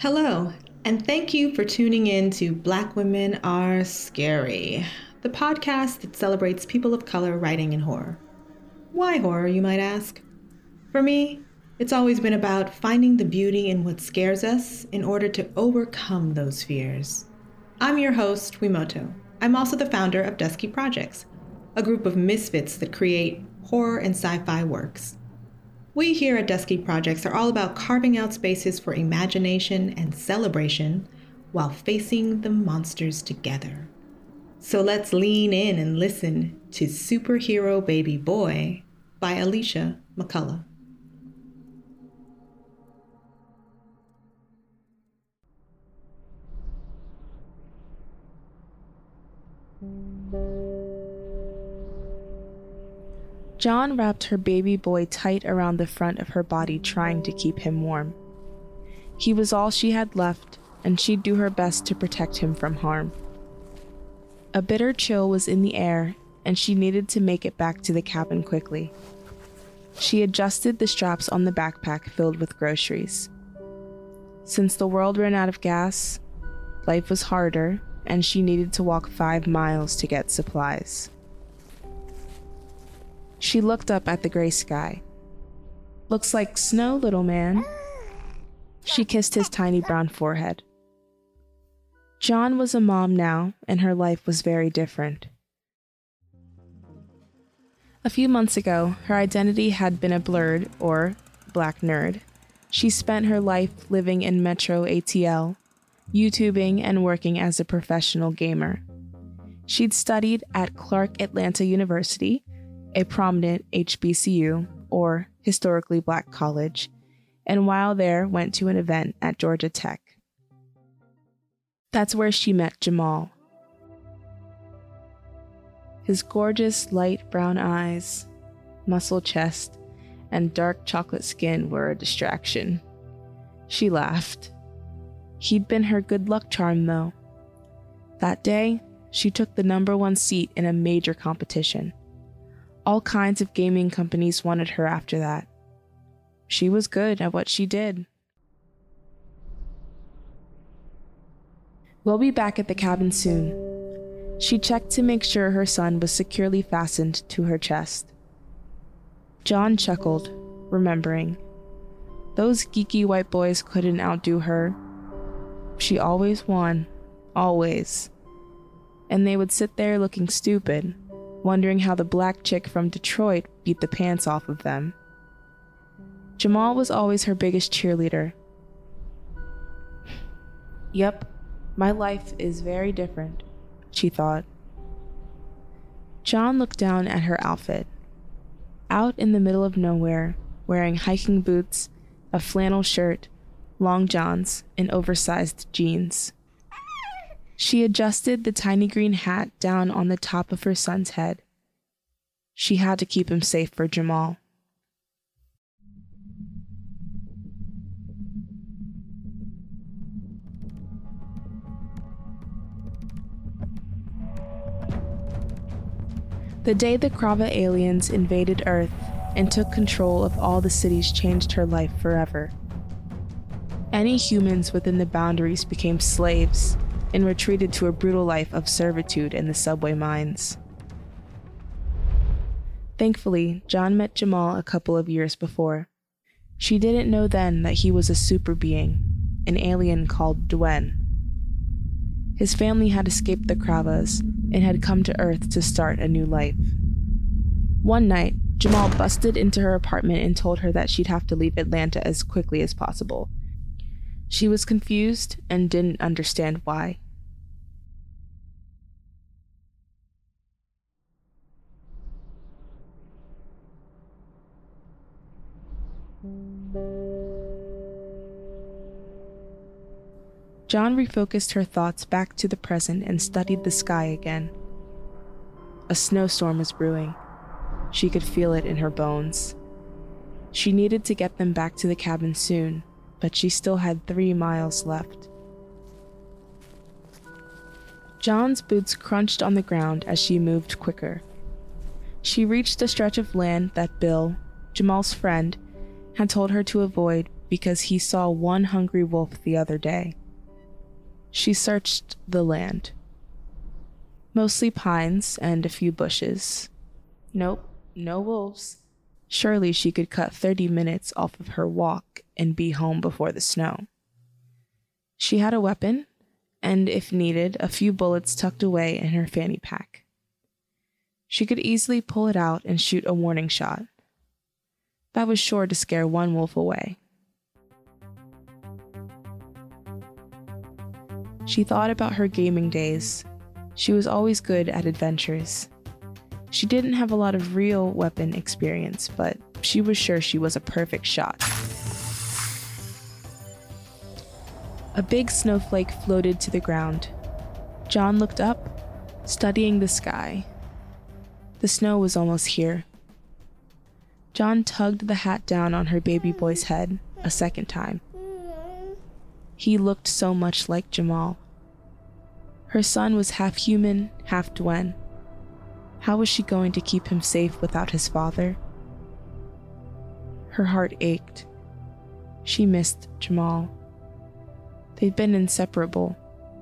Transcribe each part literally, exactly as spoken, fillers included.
Hello, and thank you for tuning in to Black Women Are Scary, the podcast that celebrates people of color writing in horror. Why horror, you might ask? For me, it's always been about finding the beauty in what scares us in order to overcome those fears. I'm your host, Wimoto. I'm also the founder of Dusky Projects, a group of misfits that create horror and sci-fi works. We here at Dusky Projects are all about carving out spaces for imagination and celebration while facing the monsters together. So let's lean in and listen to Superhero Baby Boy by Alicia McCullough. John wrapped her baby boy tight around the front of her body, trying to keep him warm. He was all she had left, and she'd do her best to protect him from harm. A bitter chill was in the air, and she needed to make it back to the cabin quickly. She adjusted the straps on the backpack filled with groceries. Since the world ran out of gas, life was harder, and she needed to walk five miles to get supplies. She looked up at the gray sky. "Looks like snow, little man." She kissed his tiny brown forehead. John was a mom now, and her life was very different. A few months ago, her identity had been a blurred, or black nerd. She spent her life living in Metro A T L, YouTubing and working as a professional gamer. She'd studied at Clark Atlanta University, a prominent H B C U, or historically black college, and while there went to an event at Georgia Tech. That's where she met Jamal. His gorgeous light brown eyes, muscle chest, and dark chocolate skin were a distraction. She laughed. He'd been her good luck charm, though. That day, she took the number one seat in a major competition. All kinds of gaming companies wanted her after that. She was good at what she did. "We'll be back at the cabin soon." She checked to make sure her son was securely fastened to her chest. John chuckled, remembering. Those geeky white boys couldn't outdo her. She always won, always. And they would sit there looking stupid, wondering how the black chick from Detroit beat the pants off of them. Jamal was always her biggest cheerleader. Yep, my life is very different, she thought. John looked down at her outfit. Out in the middle of nowhere, wearing hiking boots, a flannel shirt, long johns, and oversized jeans. She adjusted the tiny green hat down on the top of her son's head. She had to keep him safe for Jamal. The day the Krava aliens invaded Earth and took control of all the cities changed her life forever. Any humans within the boundaries became slaves and retreated to a brutal life of servitude in the subway mines. Thankfully, John met Jamal a couple of years before. She didn't know then that he was a super being, an alien called Dwen. His family had escaped the Kravas and had come to Earth to start a new life. One night, Jamal busted into her apartment and told her that she'd have to leave Atlanta as quickly as possible. She was confused and didn't understand why. John refocused her thoughts back to the present and studied the sky again. A snowstorm was brewing. She could feel it in her bones. She needed to get them back to the cabin soon, but she still had three miles left. John's boots crunched on the ground as she moved quicker. She reached a stretch of land that Bill, Jamal's friend, had told her to avoid because he saw one hungry wolf the other day. She searched the land. Mostly pines and a few bushes. Nope, no wolves. Surely she could cut thirty minutes off of her walk and be home before the snow. She had a weapon, and if needed, a few bullets tucked away in her fanny pack. She could easily pull it out and shoot a warning shot. That was sure to scare one wolf away. She thought about her gaming days. She was always good at adventures. She didn't have a lot of real weapon experience, but she was sure she was a perfect shot. A big snowflake floated to the ground. John looked up, studying the sky. The snow was almost here. John tugged the hat down on her baby boy's head a second time. He looked so much like Jamal. Her son was half human, half Dwen. How was she going to keep him safe without his father? Her heart ached. She missed Jamal. They'd been inseparable.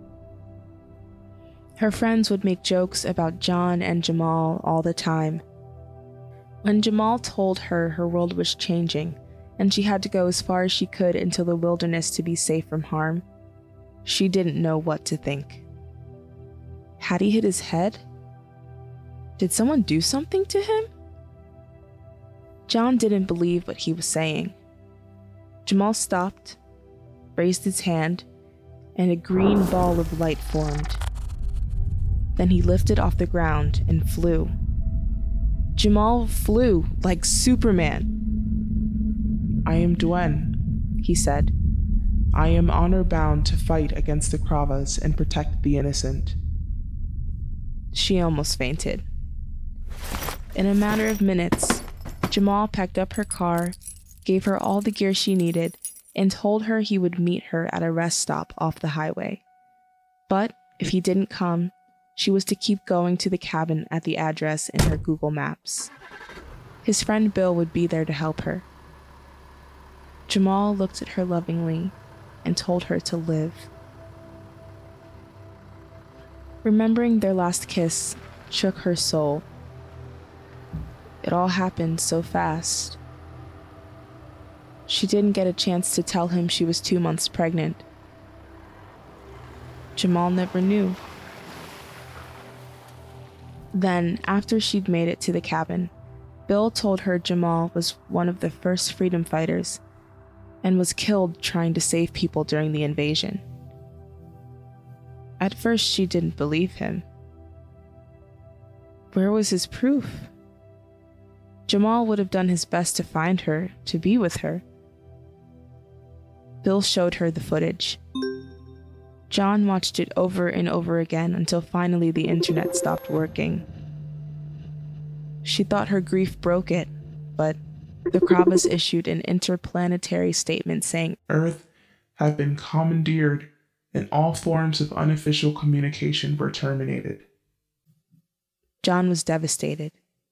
Her friends would make jokes about John and Jamal all the time. When Jamal told her her world was changing and she had to go as far as she could into the wilderness to be safe from harm, she didn't know what to think. Had he hit his head? Did someone do something to him? John didn't believe what he was saying. Jamal stopped, raised his hand, and a green ball of light formed. Then he lifted off the ground and flew. Jamal flew like Superman. "I am Dwen," he said. "I am honor-bound to fight against the Kravas and protect the innocent." She almost fainted. In a matter of minutes, Jamal packed up her car, gave her all the gear she needed, and told her he would meet her at a rest stop off the highway. But if he didn't come, she was to keep going to the cabin at the address in her Google Maps. His friend Bill would be there to help her. Jamal looked at her lovingly and told her to live. Remembering their last kiss shook her soul. It all happened so fast. She didn't get a chance to tell him she was two months pregnant. Jamal never knew. Then, after she'd made it to the cabin, Bill told her Jamal was one of the first freedom fighters and was killed trying to save people during the invasion. At first, she didn't believe him. Where was his proof? Jamal would have done his best to find her, to be with her. Bill showed her the footage. John watched it over and over again until finally the internet stopped working. She thought her grief broke it, but the Kravas issued an interplanetary statement saying, "Earth have been commandeered and all forms of unofficial communication were terminated." John was devastated.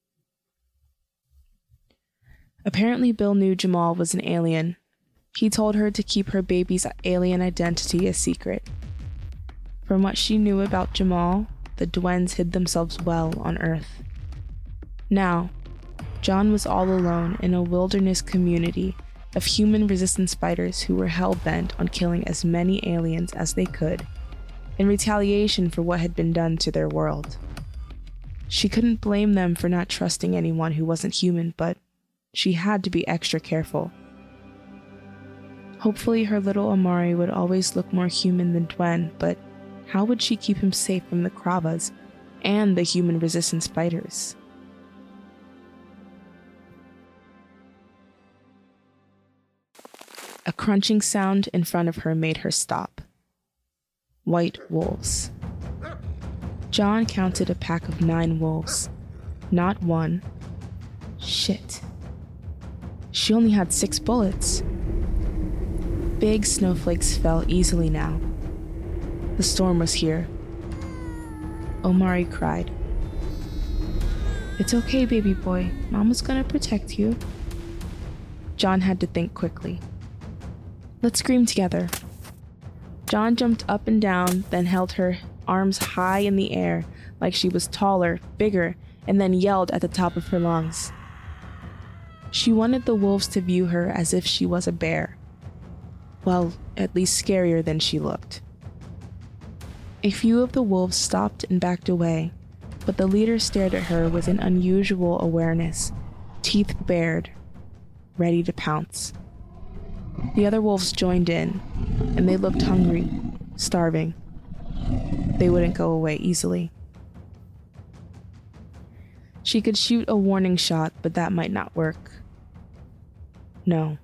Apparently, Bill knew Jamal was an alien. He told her to keep her baby's alien identity a secret. From what she knew about Jamal, the Dwens hid themselves well on Earth. Now, John was all alone in a wilderness community of human resistance fighters who were hell-bent on killing as many aliens as they could in retaliation for what had been done to their world. She couldn't blame them for not trusting anyone who wasn't human, but she had to be extra careful. Hopefully her little Amari would always look more human than Dwen, but how would she keep him safe from the Kravas and the human resistance fighters? A crunching sound in front of her made her stop. White wolves. John counted a pack of nine wolves. Not one. Shit. She only had six bullets. Big snowflakes fell easily now. The storm was here. Omari cried. "It's okay, baby boy. Mama's gonna protect you." John had to think quickly. Let's scream together. John jumped up and down, then held her arms high in the air like she was taller, bigger, and then yelled at the top of her lungs. She wanted the wolves to view her as if she was a bear. Well, at least scarier than she looked. A few of the wolves stopped and backed away, but the leader stared at her with an unusual awareness, teeth bared, ready to pounce. The other wolves joined in, and they looked hungry, starving. They wouldn't go away easily. She could shoot a warning shot, but that might not work. No.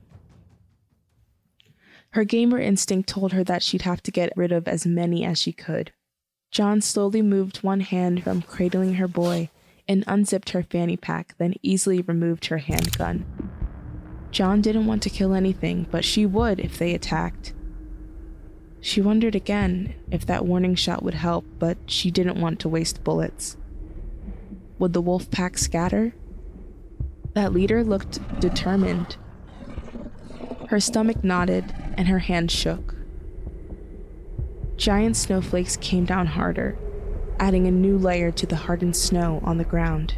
Her gamer instinct told her that she'd have to get rid of as many as she could. John slowly moved one hand from cradling her boy and unzipped her fanny pack, then easily removed her handgun. John didn't want to kill anything, but she would if they attacked. She wondered again if that warning shot would help, but she didn't want to waste bullets. Would the wolf pack scatter? That leader looked determined. Her stomach knotted and her hand shook. Giant snowflakes came down harder, adding a new layer to the hardened snow on the ground.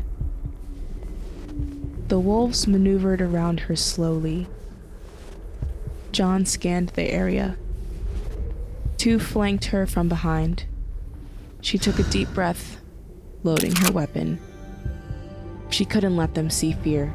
The wolves maneuvered around her slowly. John scanned the area. Two flanked her from behind. She took a deep breath, loading her weapon. She couldn't let them see fear.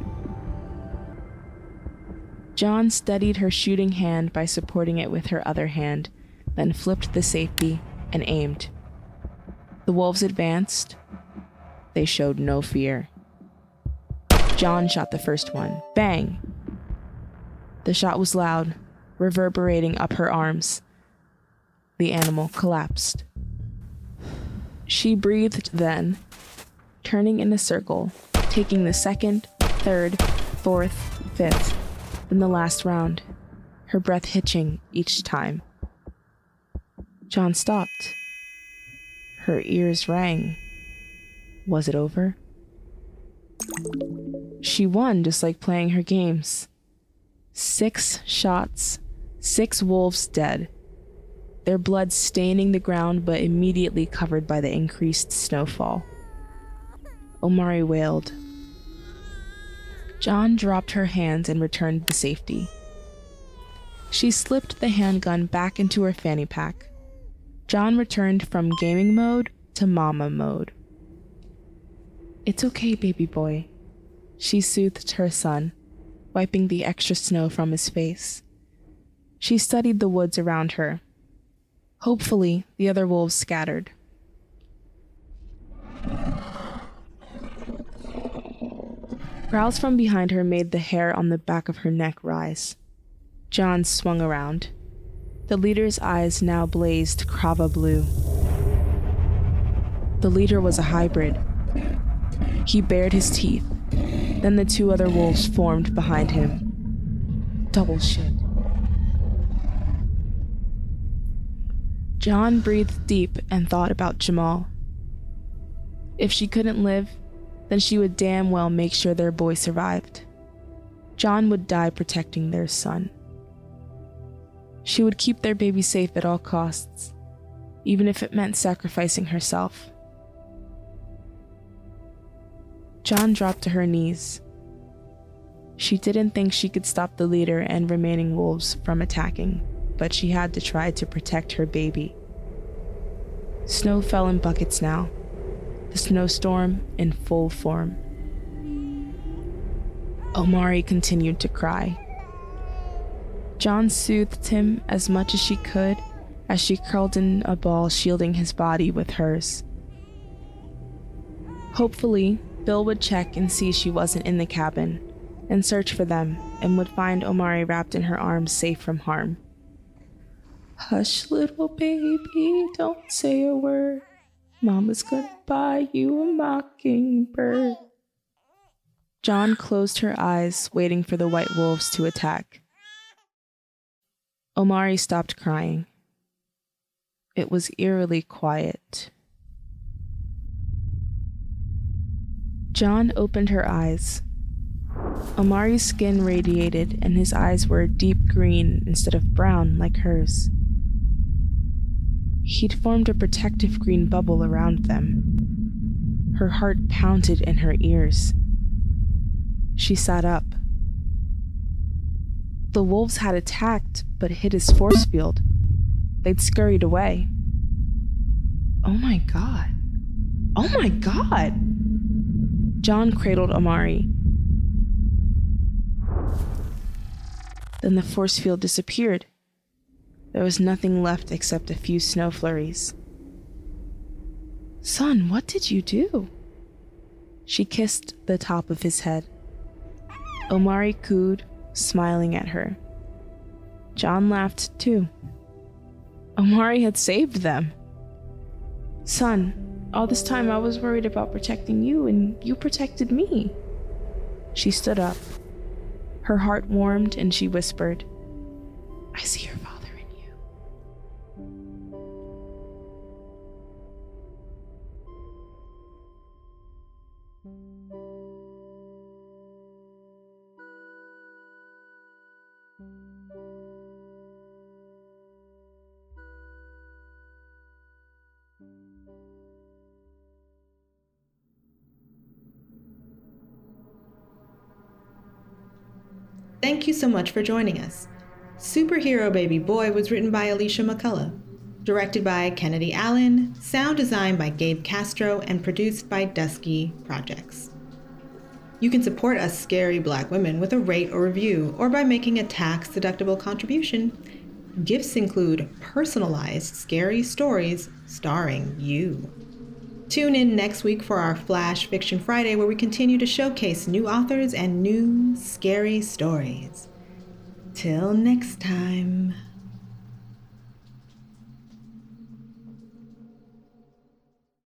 John steadied her shooting hand by supporting it with her other hand, then flipped the safety and aimed. The wolves advanced. They showed no fear. John shot the first one. Bang! The shot was loud, reverberating up her arms. The animal collapsed. She breathed then, turning in a circle, taking the second, third, fourth, fifth, then the last round, her breath hitching each time. John stopped. Her ears rang. Was it over? She won just like playing her games. Six shots, six wolves dead. Their blood staining the ground but immediately covered by the increased snowfall. Omari wailed. John dropped her hands and returned to safety. She slipped the handgun back into her fanny pack. John returned from gaming mode to mama mode. It's okay, baby boy, she soothed her son, wiping the extra snow from his face. She studied the woods around her. Hopefully, the other wolves scattered. Growls from behind her made the hair on the back of her neck rise. John swung around. The leader's eyes now blazed Krava blue. The leader was a hybrid. He bared his teeth. Then the two other wolves formed behind him. Double shit. John breathed deep and thought about Jamal. If she couldn't live, then she would damn well make sure their boy survived. John would die protecting their son. She would keep their baby safe at all costs, even if it meant sacrificing herself. John dropped to her knees. She didn't think she could stop the leader and remaining wolves from attacking, but she had to try to protect her baby. Snow fell in buckets now, the snowstorm in full form. Omari continued to cry. John soothed him as much as she could as she curled in a ball shielding his body with hers. Hopefully, Bill would check and see she wasn't in the cabin, and search for them, and would find Omari wrapped in her arms safe from harm. Hush, little baby, don't say a word. Mama's gonna buy you a mockingbird. John closed her eyes, waiting for the white wolves to attack. Omari stopped crying. It was eerily quiet. John opened her eyes. Omari's skin radiated, and his eyes were a deep green instead of brown like hers. He'd formed a protective green bubble around them. Her heart pounded in her ears. She sat up. The wolves had attacked, but hit his force field. They'd scurried away. Oh my god. Oh my god! John cradled Omari. Then the force field disappeared. There was nothing left except a few snow flurries. Son, what did you do? She kissed the top of his head. Omari cooed, smiling at her. John laughed too. Omari had saved them. Son, all this time I was worried about protecting you, and you protected me. She stood up. Her heart warmed, and she whispered, I see your father in you. Thank you so much for joining us. Superhero Baby Boy was written by Alicia McCullough, directed by Kennedy Allen, sound designed by Gabe Castro, and produced by Dusky Projects. You can support us scary Black women with a rate or review, or by making a tax-deductible contribution. Gifts include personalized scary stories starring you. Tune in next week for our Flash Fiction Friday, where we continue to showcase new authors and new scary stories. Till next time.